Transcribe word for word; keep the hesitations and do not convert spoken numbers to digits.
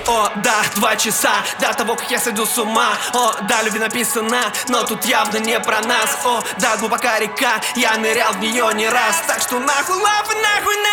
О, да, два часа до того, как я сойду с ума. О, да, любви написано, но тут явно не про нас. О, да, глубока река, я нырял в нее не раз. Так что нахуй лав и нахуй на